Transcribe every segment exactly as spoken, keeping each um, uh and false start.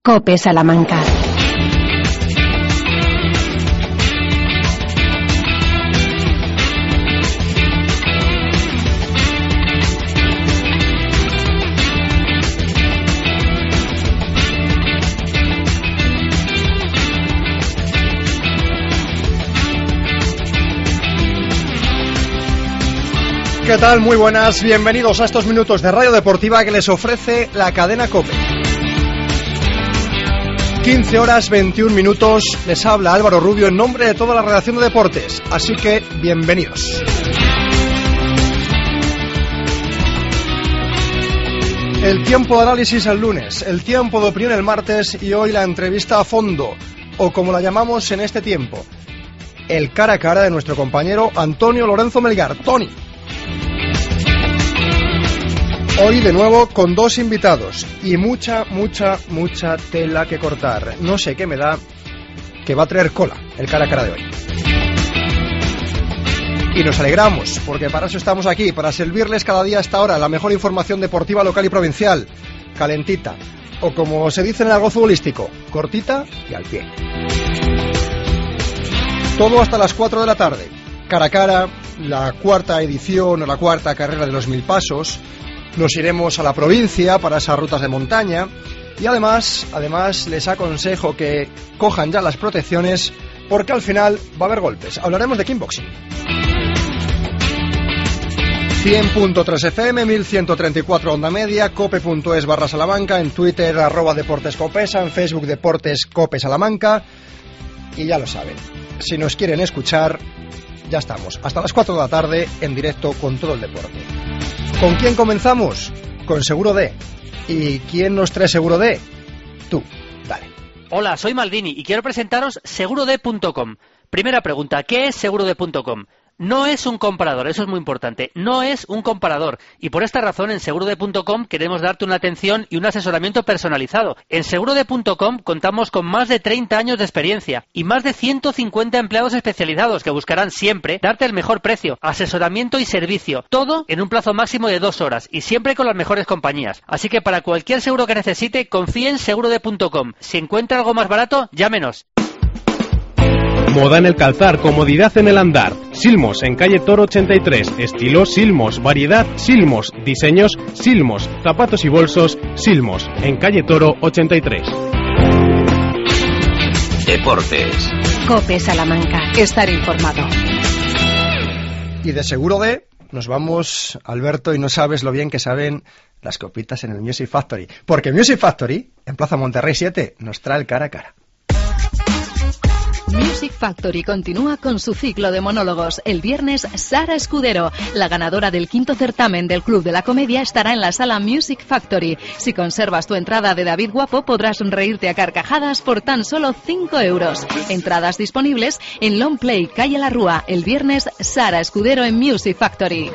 COPE Salamanca. ¿Qué tal? Muy buenas, bienvenidos a estos minutos de Radio Deportiva que les ofrece la cadena COPE. quince horas veintiún minutos, les habla Álvaro Rubio en nombre de toda la redacción de deportes, así que bienvenidos. El tiempo de análisis el lunes, el tiempo de opinión el martes y hoy la entrevista a fondo, o como la llamamos en este tiempo, el cara a cara de nuestro compañero Antonio Lorenzo Melgar. Tony. Hoy de nuevo con dos invitados y mucha, mucha, mucha tela que cortar. No sé qué me da que va a traer cola el cara a cara de hoy. Y nos alegramos, porque para eso estamos aquí, para servirles cada día a esta hora la mejor información deportiva local y provincial, calentita, o como se dice en el argot futbolístico, cortita y al pie. Todo hasta las cuatro de la tarde. Cara a cara, la cuarta edición o la cuarta carrera de los mil pasos. Nos iremos a la provincia para esas rutas de montaña y además, además les aconsejo que cojan ya las protecciones porque al final va a haber golpes. Hablaremos de kickboxing. cien punto tres F M, mil ciento treinta y cuatro onda media, cope punto es barra Salamanca, en Twitter arroba Deportes Copesa, en Facebook Deportes Cope Salamanca y ya lo saben, si nos quieren escuchar, ya estamos, hasta las cuatro de la tarde en directo con todo el deporte. ¿Con quién comenzamos? Con Seguro D. ¿Y quién nos trae Seguro D? Tú, dale. Hola, soy Maldini y quiero presentaros seguro d punto com. Primera pregunta, ¿qué es seguro d punto com? No es un comparador, eso es muy importante, no es un comparador y por esta razón en seguro d punto com queremos darte una atención y un asesoramiento personalizado. En seguro d punto com contamos con más de treinta años de experiencia y más de ciento cincuenta empleados especializados que buscarán siempre darte el mejor precio, asesoramiento y servicio, todo en un plazo máximo de dos horas y siempre con las mejores compañías. Así que para cualquier seguro que necesite, confíe en seguro d punto com. Si encuentra algo más barato, llámenos. Moda en el calzar, comodidad en el andar. Silmos, en calle Toro ochenta y tres. Estilo Silmos, variedad Silmos, diseños Silmos, zapatos y bolsos Silmos, en calle Toro ochenta y tres. Deportes. COPE Salamanca. Estar informado. Y de Seguro D nos vamos, Alberto, y no sabes lo bien que saben las copitas en el Music Factory. Porque Music Factory, en Plaza Monterrey siete, nos trae el cara a cara. Music Factory continúa con su ciclo de monólogos. El viernes, Sara Escudero, la ganadora del quinto certamen del Club de la Comedia, estará en la sala Music Factory. Si conservas tu entrada de David Guapo, podrás reírte a carcajadas por tan solo cinco euros. Entradas disponibles en Long Play, calle La Rúa. El viernes, Sara Escudero en Music Factory.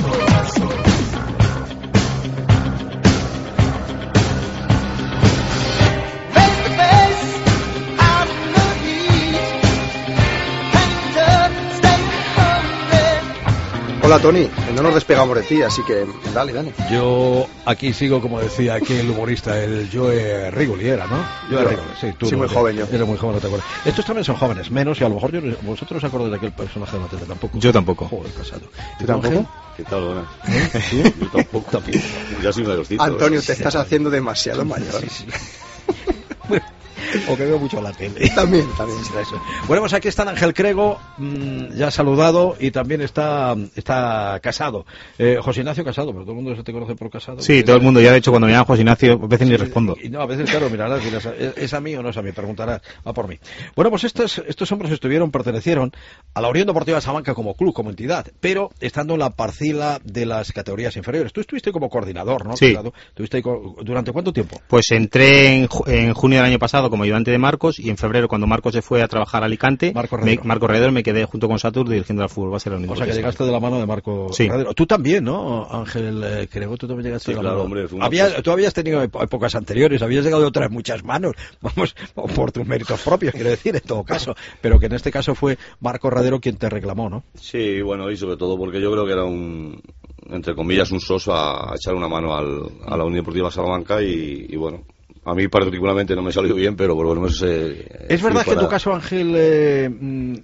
Hola Tony, no nos despegamos de ti, así que dale, dale. Yo aquí sigo, como decía aquí el humorista, el Joe Rigoli era, ¿no? Joe Rigoli, sí, tú. Sí, muy te, joven yo. Era muy joven, no te acuerdas. Estos también son jóvenes, menos, y a lo mejor yo, vosotros os acordáis de aquel personaje de Matete, tampoco. Yo tampoco. Joder, casado. ¿Tú tampoco? ¿Qué tal, buenas? ¿Eh? ¿Sí? Yo tampoco. También. Ya soy mayorcito. Antonio, te estás haciendo demasiado mayor. Sí, sí. O que veo mucho la tele. También, también. Eso. Bueno, pues aquí está Ángel Crego, mmm, ya saludado, y también está está Casado. Eh, José Ignacio Casado, pero todo el mundo se te conoce por Casado. Sí, todo el mundo, ya de hecho cuando me llaman José Ignacio, a veces sí, ni respondo. Y no, a veces, claro, mirarás, dirás, ¿es, ¿es a mí o no es a mí? Preguntarás, va por mí. Bueno, pues estos, estos hombres estuvieron, pertenecieron a la Unión Deportiva Salamanca como club, como entidad, pero estando en la parcela de las categorías inferiores. Tú estuviste como coordinador, ¿no? Sí. ¿Estuviste ahí con, durante cuánto tiempo? Pues entré en, en junio del año pasado como ayudante de Marcos y en febrero, cuando Marcos se fue a trabajar a Alicante, Marco me, Redero. Marco Redero, me quedé junto con Satur dirigiendo al fútbol base de la Unión. O sea, que llegaste de la mano de Marco sí. Redero. Tú también, ¿no, Ángel eh, Crego? Tú también llegaste sí, de la claro, mano. Hombre, una Había, cosa. Tú habías tenido épocas anteriores, habías llegado de otras muchas manos, vamos, por tus méritos propios, quiero decir, en todo caso, pero que en este caso fue Marco Redero quien te reclamó, ¿no? Sí, bueno, y sobre todo porque yo creo que era un, entre comillas, un soso a echar una mano al, a la Unión Deportiva Salamanca y, y bueno, a mí particularmente no me salió bien, pero por lo menos... Eh, ¿Es verdad para... que en tu caso, Ángel, eh, mm,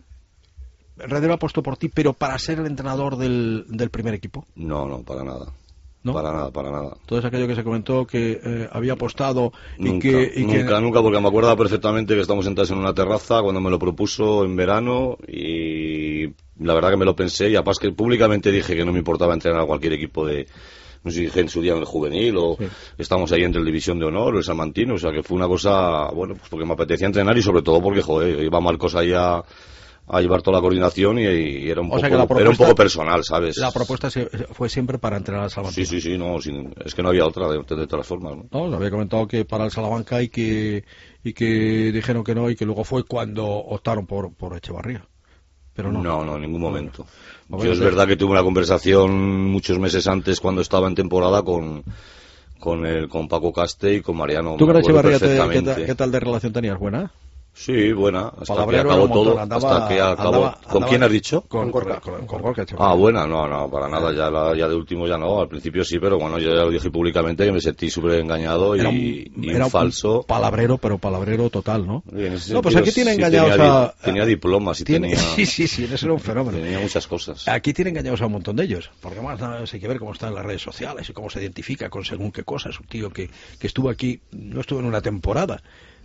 Redero ha puesto por ti, pero para ser el entrenador del, del primer equipo? No, no, para nada. ¿No? Para nada, para nada. Todo es aquello que se comentó que eh, había apostado y nunca, que... Y nunca, que... nunca, porque me acuerdo perfectamente que estamos sentados en una terraza cuando me lo propuso en verano y la verdad que me lo pensé y aparte que públicamente dije que no me importaba entrenar a cualquier equipo de... No sé si dije en su día en el juvenil o sí. Estamos ahí entre el División de Honor o el Salmantino, o sea que fue una cosa, bueno, pues porque me apetecía entrenar y sobre todo porque, joder, iba Marcos ahí a... a llevar toda la coordinación y, y era, un poco, propuesta, era un poco personal, ¿sabes? La propuesta fue siempre para entrenar al Salamanca. Sí, sí, sí, no, sin, es que no había otra de, de todas formas, ¿no? No, había comentado que para el Salamanca y que, y que dijeron que no y que luego fue cuando optaron por, por Echevarría. Pero no. No, no, en ningún momento. No, Yo es verdad que tuve una conversación muchos meses antes cuando estaba en temporada con... con el con Paco Caste y con Mariano. ¿Tú con Echevarría ¿qué, tal, qué tal de relación tenías? ¿Buena? Sí, buena, hasta Palabrero que acabó todo, andaba, hasta que acabó. Andaba, ¿Con andaba, quién has dicho? Con Gorka. Con, con Gorka ah, buena, no, no, para nada, ya, la, ya de último ya no, al principio sí, pero bueno, yo ya lo dije públicamente que me sentí súper engañado y, era un, y era un falso. Un palabrero, pero palabrero total, ¿no? No, pues aquí tiene sí, engañados tenía, a... Tenía diplomas y tiene, tenía... Sí, sí, sí, eso era un fenómeno. Tenía muchas cosas. Aquí tiene engañados a un montón de ellos, porque además hay que ver cómo está en las redes sociales y cómo se identifica con según qué cosas. Un tío que, que estuvo aquí, no estuvo en una temporada.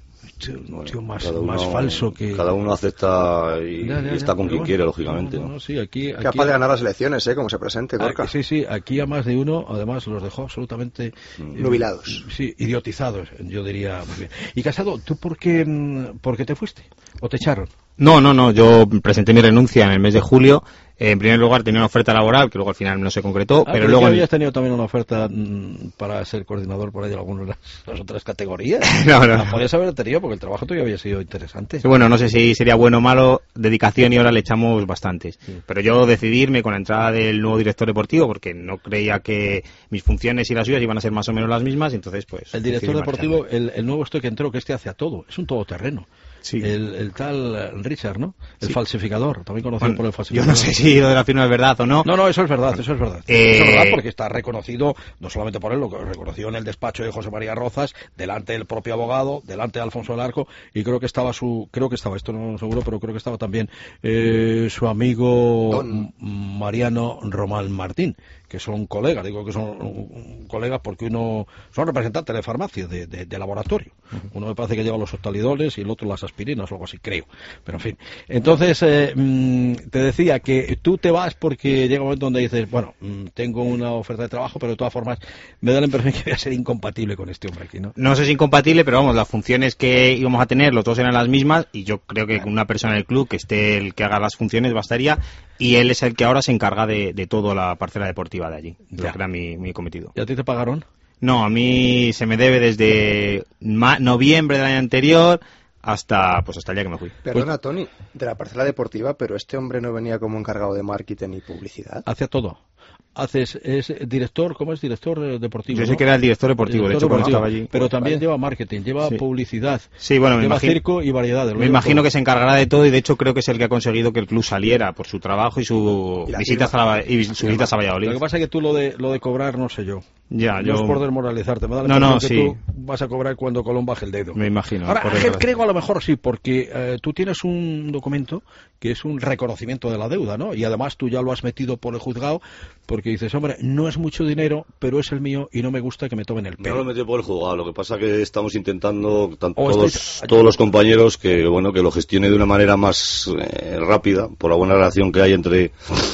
Un bueno, tío más, uno, más falso que... Cada uno acepta y, ya, ya, ya, y está con quien bueno, quiere, lógicamente. No, no, no, sí, aquí, aquí, capaz de ganar las elecciones, ¿eh? Como se presente, Gorka. Sí, sí, aquí a más de uno, además, los dejó absolutamente... Mm. Nubilados. Eh, sí, idiotizados, yo diría. Muy bien. Y Casado, ¿tú por qué, por qué te fuiste? ¿O te echaron? No, no, no, yo presenté mi renuncia en el mes de julio. En primer lugar tenía una oferta laboral que luego al final no se concretó, ah, pero luego... habías tenido también una oferta mmm, para ser coordinador por ahí de algunas de las otras categorías. no, no. La podías haber tenido porque el trabajo tuyo había sido interesante. Sí, bueno, no sé si sería bueno o malo, dedicación y hora le echamos bastantes. Sí. Pero yo decidí irme con la entrada del nuevo director deportivo porque no creía que mis funciones y las suyas iban a ser más o menos las mismas, entonces pues... El director deportivo, el, el nuevo estoy que entró, que este hace a todo, es un todoterreno. Sí. El, el tal Richard, ¿no? El sí. falsificador, también conocido bueno, por el falsificador. Yo no sé si lo de la firma es verdad o no. No, no, eso es verdad, eso es verdad. Eh... Eso es verdad porque está reconocido, no solamente por él, lo que reconoció en el despacho de José María Rozas, delante del propio abogado, delante de Alfonso del Arco, y creo que estaba su, creo que estaba, esto no seguro, pero creo que estaba también eh, su amigo Don. Mariano Román Martín, que son colegas, digo que son colegas porque uno son representantes de farmacia, de, de, de laboratorio. Uh-huh. Uno me parece que lleva los octalidoles y el otro las aspirinas o algo así, creo. Pero en fin. Entonces, eh, mmm, te decía que tú te vas porque llega un momento donde dices, bueno, mmm, tengo una oferta de trabajo, pero de todas formas me da la impresión que voy a ser incompatible con este hombre aquí, ¿no? No sé si incompatible, pero vamos, las funciones que íbamos a tener, los dos eran las mismas y yo creo que con una persona del club que esté el que haga las funciones bastaría y él es el que ahora se encarga de, de toda la parcela deportiva de allí, lo que era mi, mi cometido. ¿Y a ti te pagaron? No, a mí se me debe desde ma- noviembre del año anterior hasta pues hasta el día que me fui. Perdona, pues, Tony, de la parcela deportiva, pero este hombre no venía como encargado de marketing y publicidad. Hacía todo. Haces, es director, ¿cómo es? Director deportivo. Yo sé ¿no? que era el director deportivo, director de hecho, deportivo, cuando estaba allí. Pero también vale. lleva marketing, lleva sí. publicidad. Sí, bueno, me lleva imagino. circo y variedades. Me imagino todo. Que se encargará de todo y de hecho creo que es el que ha conseguido que el club saliera por su trabajo y su y visitas a, la, y su visitas a Valladolid. Lo que pasa es que tú lo de, lo de cobrar, no sé yo. Ya, no yo... es por desmoralizarte, me da la no, no, que sí. tú vas a cobrar cuando Colón baje el dedo. Me imagino. Ahora, Ángel, creo a lo mejor sí, porque eh, tú tienes un documento que es un reconocimiento de la deuda, ¿no? Y además tú ya lo has metido por el juzgado porque dices, hombre, no es mucho dinero, pero es el mío y no me gusta que me tomen el pelo. No lo metí por el juzgado, lo que pasa que estamos intentando, tanto todos, estáis... todos los compañeros, que bueno que lo gestione de una manera más eh, rápida, por la buena relación que hay entre...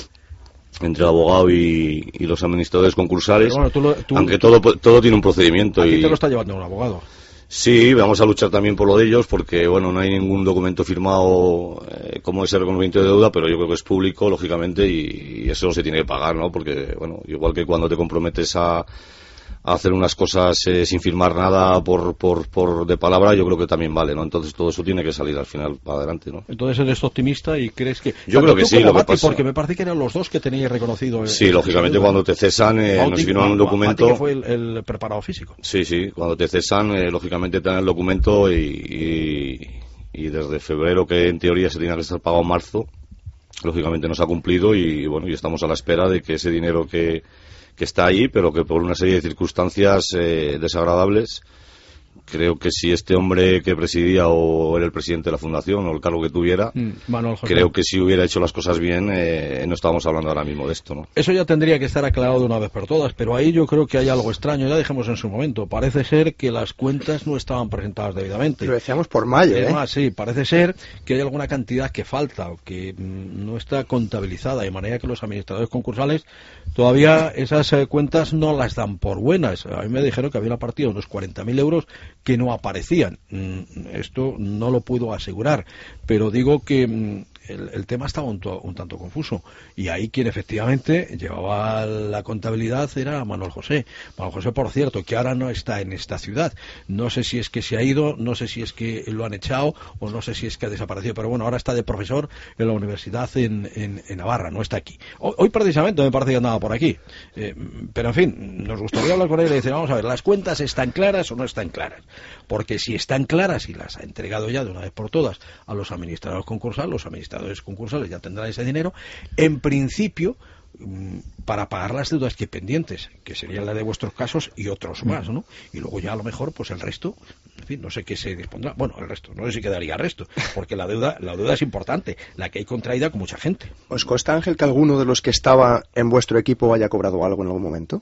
entre el abogado y, y los administradores concursales, bueno, tú lo, tú, aunque todo todo tiene un procedimiento. Aquí y te lo está llevando un abogado. Sí, vamos a luchar también por lo de ellos, porque bueno, no hay ningún documento firmado eh, como ese reconocimiento de deuda, pero yo creo que es público, lógicamente, y, y eso se tiene que pagar, ¿no? Porque, bueno, igual que cuando te comprometes a... a hacer unas cosas eh, sin firmar nada por, por, por de palabra, yo creo que también vale, ¿no? Entonces todo eso tiene que salir al final para adelante, ¿no? Entonces eres optimista y crees que... Yo creo que sí, lo que pasa... Porque me parece que eran los dos que teníais reconocido... Sí, el, lógicamente el, cuando te cesan eh, Bauti, nos firman un documento... Bauti, que fue el, el preparado físico. Sí, sí, cuando te cesan, eh, lógicamente te dan el documento y, y, y desde febrero, que en teoría se tenía que estar pagado en marzo, lógicamente no se ha cumplido y bueno, y estamos a la espera de que ese dinero que... que está ahí, pero que por una serie de circunstancias eh, desagradables creo que si este hombre que presidía o era el presidente de la fundación o el cargo que tuviera, mm, Manuel José. creo que si hubiera hecho las cosas bien, eh, no estábamos hablando ahora mismo de esto, ¿no? Eso ya tendría que estar aclarado de una vez por todas, pero ahí yo creo que hay algo extraño, ya dijimos en su momento, parece ser que las cuentas no estaban presentadas debidamente. Lo decíamos por mayo, ¿eh? Además, sí, parece ser que hay alguna cantidad que falta o que mm, no está contabilizada, de manera que los administradores concursales todavía esas eh, cuentas no las dan por buenas. A mí me dijeron que había una partida de unos cuarenta mil euros que no aparecían. Esto no lo puedo asegurar, pero digo que el, el tema estaba un, to, un tanto confuso, y ahí quien efectivamente llevaba la contabilidad era Manuel José. Manuel José, por cierto, que ahora no está en esta ciudad. No sé si es que se ha ido, no sé si es que lo han echado o no sé si es que ha desaparecido, pero bueno, ahora está de profesor en la universidad en, en, en Navarra, no está aquí. Hoy, hoy precisamente me parece que andaba por aquí, eh, pero en fin, nos gustaría hablar con él y decir, vamos a ver, ¿las cuentas están claras o no están claras? Porque si están claras y las ha entregado ya de una vez por todas a los administradores concursales, los administradores concursales ya tendrán ese dinero, en principio, para pagar las deudas que pendientes, que serían la de vuestros casos y otros más, ¿no? Y luego ya a lo mejor, pues el resto, en fin, no sé qué se dispondrá. Bueno, el resto, no sé si quedaría resto, porque la deuda, la deuda es importante, la que hay contraída con mucha gente. ¿Os consta, Ángel, que alguno de los que estaba en vuestro equipo haya cobrado algo en algún momento?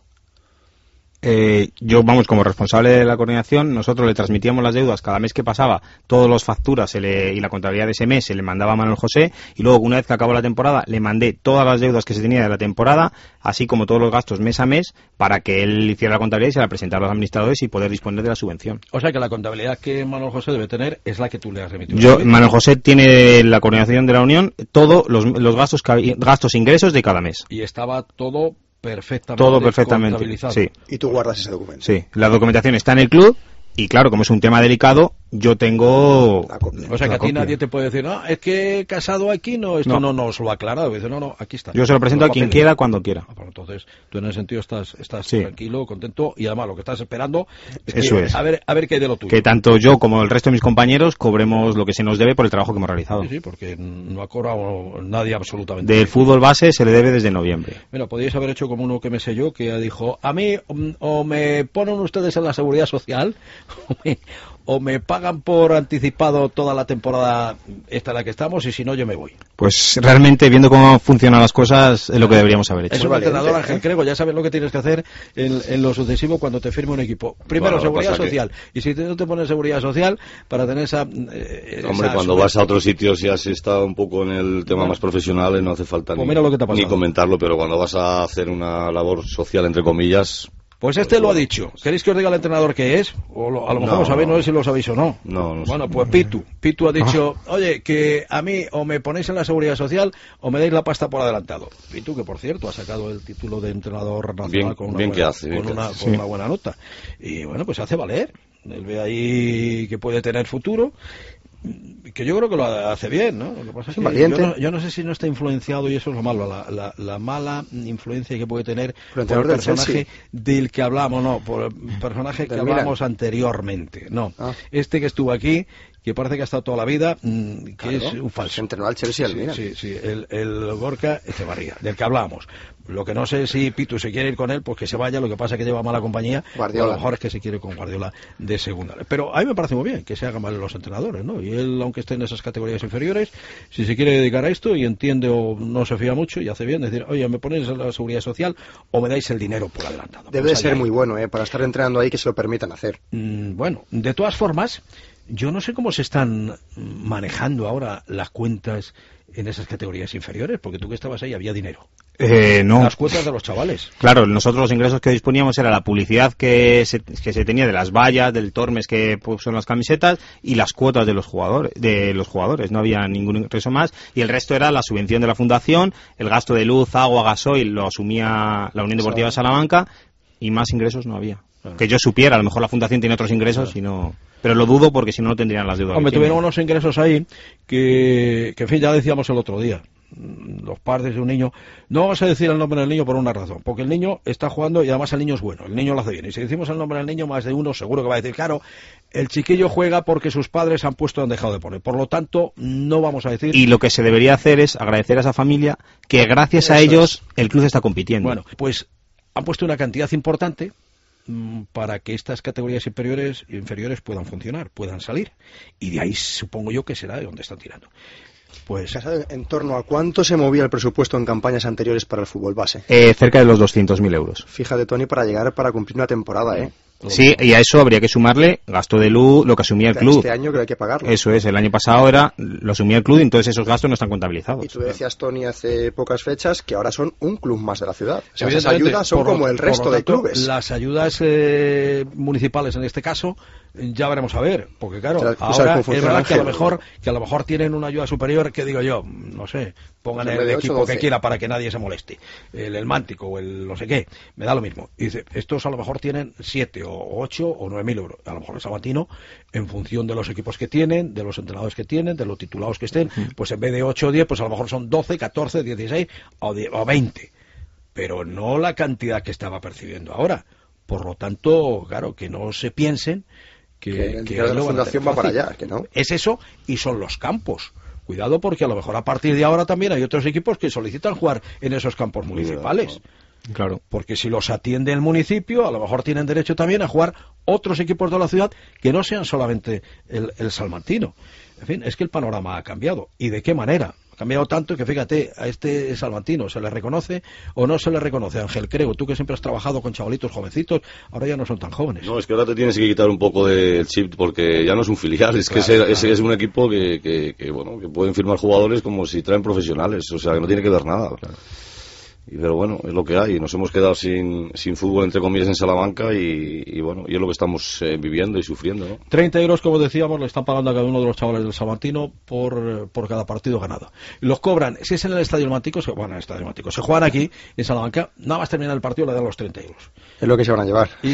Eh, yo, vamos, como responsable de la coordinación, nosotros le transmitíamos las deudas cada mes que pasaba, todas las facturas se le, y la contabilidad de ese mes se le mandaba a Manuel José, y luego, una vez que acabó la temporada, le mandé todas las deudas que se tenía de la temporada, así como todos los gastos mes a mes, para que él hiciera la contabilidad y se la presentara a los administradores y poder disponer de la subvención. O sea que la contabilidad que Manuel José debe tener es la que tú le has remitido. Yo, Manuel José tiene la coordinación de la Unión, todos los, los gastos, gastos e ingresos de cada mes. Y estaba todo perfectamente todo perfectamente, sí. ¿Y tú guardas ese documento? Sí, la documentación está en el club y claro, como es un tema delicado, yo tengo... O sea que a ti nadie te puede decir, no, es que casado aquí, no, esto no, no nos lo ha aclarado. Dice, no, no, aquí está. Yo se lo presento a quien quiera, cuando quiera. Ah, pues entonces, tú en ese sentido estás, estás sí. tranquilo, contento, y además lo que estás esperando es, Eso que, es. A, ver, a ver qué hay de lo tuyo. Que tanto yo como el resto de mis compañeros cobremos lo que se nos debe por el trabajo que hemos realizado. Sí, sí, porque no ha cobrado nadie absolutamente. Del fútbol base se le debe desde noviembre. Mira, podríais haber hecho como uno que me sé yo, que dijo, a mí o me ponen ustedes en la seguridad social, o me, o me pagan por anticipado toda la temporada esta en la que estamos, y si no, yo me voy. Pues realmente, viendo cómo funcionan las cosas, es lo que deberíamos haber hecho. Es un entrenador, Ángel Crego, ya sabes lo que tienes que hacer en, en lo sucesivo cuando te firme un equipo. Primero, bueno, seguridad social, que... y si no te pones seguridad social, para tener esa... Eh, Hombre, esa cuando suerte. vas a otros sitios y has estado un poco en el tema bueno, más profesional, no hace falta pues ni, lo que te ni comentarlo, pero cuando vas a hacer una labor social, entre comillas... Pues este pues lo bueno, ha dicho. ¿Queréis que os diga el entrenador qué es? O lo, a lo mejor no, lo sabéis, no sé si lo sabéis o no. No, no Bueno, sé. pues Pitu. Pitu ha dicho, oye, que a mí o me ponéis en la seguridad social o me dais la pasta por adelantado. Pitu, que por cierto ha sacado el título de entrenador nacional bien, con, una bien buena, que hace, bien con, una, que hace. con Sí. una buena nota. Y bueno, pues se hace valer. Él ve ahí que puede tener futuro. Que yo creo que lo hace bien, ¿no? Lo que pasa es, es que valiente. Yo, no, yo no sé si no está influenciado, y eso es lo malo, la, la, la mala influencia que puede tener por el del personaje Chelsea. del que hablamos, no, por el personaje que del hablábamos Milan. anteriormente, no. Ah. Este que estuvo aquí, que parece que ha estado toda la vida, que claro, es un falso. Se entrenó al Chelsea al sí, Milan. sí, sí, el, el Gorka Echevarría, del que hablábamos. Lo que no sé si Pitu se quiere ir con él, pues que se vaya, lo que pasa es que lleva mala compañía, Guardiola. a lo mejor es que se quiere con Guardiola de segunda. Pero a mí me parece muy bien que se hagan mal los entrenadores, ¿no? Y él, aunque esté en esas categorías inferiores, si se quiere dedicar a esto y entiende o no se fía mucho y hace bien, decir, oye, me ponéis en la seguridad social o me dais el dinero por adelantado. Debe pues de ser allá muy hay. bueno, ¿eh? Para estar entrenando ahí, que se lo permitan hacer. Mm, bueno, de todas formas, yo no sé cómo se están manejando ahora las cuentas en esas categorías inferiores, porque tú que estabas ahí había dinero. Eh, no. Las cuotas de los chavales. Claro, nosotros los ingresos que disponíamos era la publicidad que se, que se tenía de las vallas, del Tormes que puso en las camisetas y las cuotas de los jugadores, de los jugadores. No había ningún ingreso más y el resto era la subvención de la fundación, el gasto de luz, agua, gasoil lo asumía la Unión Deportiva Salamanca y más ingresos no había. Claro. Que yo supiera, a lo mejor la fundación tiene otros ingresos claro. y no... Pero lo dudo porque si no, no tendrían las deudas. Hombre, tuvieron unos ingresos ahí que, que, en fin, ya decíamos el otro día. Los padres de un niño, no vamos a decir el nombre del niño por una razón, porque el niño está jugando y además el niño es bueno, el niño lo hace bien, y si decimos el nombre del niño, más de uno seguro que va a decir, claro, el chiquillo juega porque sus padres han puesto y han dejado de poner, por lo tanto no vamos a decir. Y lo que se debería hacer es agradecer a esa familia que gracias a ellos el club está compitiendo. Bueno, pues han puesto una cantidad importante mmm, para que estas categorías inferiores, inferiores puedan funcionar, puedan salir. Y de ahí supongo yo que será de donde están tirando. Pues ¿en torno a cuánto se movía el presupuesto en campañas anteriores para el fútbol base? Eh, cerca de los doscientos mil euros. Fíjate, Tony, para llegar para cumplir una temporada, ¿eh? Sí, y a eso habría que sumarle gasto de luz, lo que asumía el club. Este año que hay que pagarlo. Eso es, el año pasado era lo asumía el club y entonces esos gastos no están contabilizados. Y tú decías, Tony, hace pocas fechas que ahora son un club más de la ciudad. O sea, esas ayudas son por, como el resto por lo tanto, de clubes. Las ayudas eh, municipales en este caso ya veremos a ver, porque claro, la, ahora es verdad que a lo mejor que a lo mejor tienen una ayuda superior, que digo yo, no sé, pongan pues el equipo que quiera para que nadie se moleste, el, el mántico o el no sé qué, me da lo mismo. Y dice, estos a lo mejor tienen siete o ocho o nueve mil euros, a lo mejor el Salmantino, en función de los equipos que tienen, de los entrenadores que tienen, de los titulados que estén, pues en vez de ocho o diez, pues a lo mejor son doce, catorce, dieciséis o, o veinte, pero no la cantidad que estaba percibiendo ahora. Por lo tanto, claro, que no se piensen que, que el que dinero de la fundación va para allá, que no. Es eso, y son los campos. Cuidado, porque a lo mejor a partir de ahora también hay otros equipos que solicitan jugar en esos campos municipales. Claro. Porque si los atiende el municipio, a lo mejor tienen derecho también a jugar otros equipos de la ciudad que no sean solamente el, el salmantino. En fin, es que el panorama ha cambiado. ¿Y de qué manera? Ha cambiado tanto que, fíjate, a este salmantino se le reconoce o no se le reconoce. Ángel Crego, tú que siempre has trabajado con chavalitos jovencitos, ahora ya no son tan jóvenes. No, es que ahora te tienes que quitar un poco del chip porque ya no es un filial, es claro, que ese, claro. ese es un equipo que, que, que, bueno, que pueden firmar jugadores como si traen profesionales, o sea, que no tiene que ver nada. Claro. Y, pero bueno, es lo que hay. Nos hemos quedado sin, sin fútbol, entre comillas, en Salamanca y, y bueno, y es lo que estamos eh, viviendo y sufriendo, ¿no? treinta euros, como decíamos, le están pagando a cada uno de los chavales del Salmantino por, por cada partido ganado. Los cobran, si es en el Estadio Mántico, se, bueno, en el Estadio Mántico, se juegan aquí, en Salamanca, nada más terminar el partido le dan los treinta euros. Es lo que se van a llevar. Y,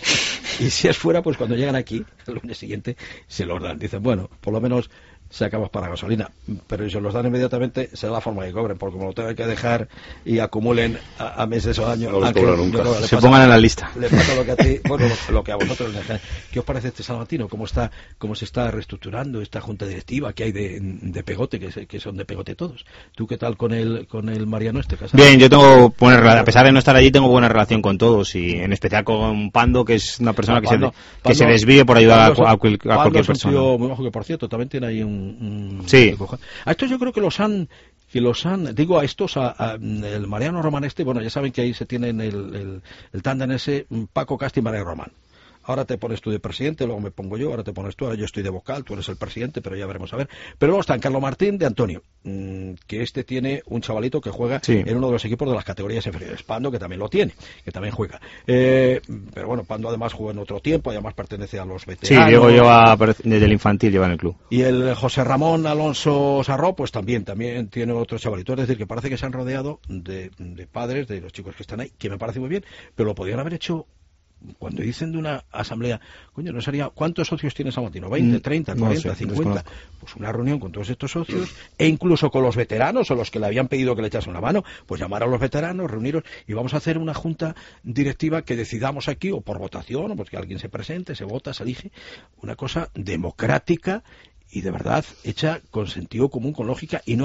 y si es fuera, pues cuando llegan aquí, el lunes siguiente, se los dan. Dicen, bueno, por lo menos sacamos para gasolina, pero si se los dan inmediatamente será la forma que cobren, porque como lo tengan que dejar y acumulen a, a meses o años, no los cobran nunca. No, se pasa, pongan en la lista. Le pasa lo que a ti, bueno, lo, lo que a vosotros les dejan. ¿Qué os parece este Salmantino? ¿Cómo está, cómo se está reestructurando esta junta directiva que hay de, de Pegote, que, que son de Pegote todos? ¿Tú qué tal con el con el Mariano este? Casado? Bien, yo tengo buena relación, a pesar de no estar allí, tengo buena relación con todos y en especial con Pando, que es una persona que, Pando, se, que Pando, se desvíe por ayudar a, a, a, a cualquier Pando es un persona. tío muy bajo, que por cierto también tiene ahí un, un sí. A estos yo creo que los han, que los han, digo a estos, a, a el Mariano Román este, bueno, ya saben que ahí se tienen el, el, el tándem ese, Paco Casti y Mariano Román. Ahora te pones tú de presidente, luego me pongo yo, ahora te pones tú, ahora yo estoy de vocal, tú eres el presidente, pero ya veremos a ver. Pero luego están Carlos Martín de Antonio, mmm, que este tiene un chavalito que juega sí. en uno de los equipos de las categorías inferiores. Pando, que también lo tiene, que también juega. Eh, pero bueno, Pando además jugó en otro tiempo, además pertenece a los veteranos. Sí, Diego lleva, desde el infantil lleva en el club. Y el José Ramón Alonso Sarró, pues también, también tiene otro chavalito. Es decir, que parece que se han rodeado de, de padres, de los chicos que están ahí, que me parece muy bien, pero lo podrían haber hecho. Cuando dicen de una asamblea, coño, no sería, ¿cuántos socios tiene Salmantino? ¿veinte, treinta, cuarenta, no sé, cincuenta? Desconozco. Pues una reunión con todos estos socios, e incluso con los veteranos, o los que le habían pedido que le echasen una mano, pues llamar a los veteranos, reuniros, y vamos a hacer una junta directiva que decidamos aquí, o por votación, o porque alguien se presente, se vota, se elige, una cosa democrática y de verdad hecha con sentido común, con lógica, y no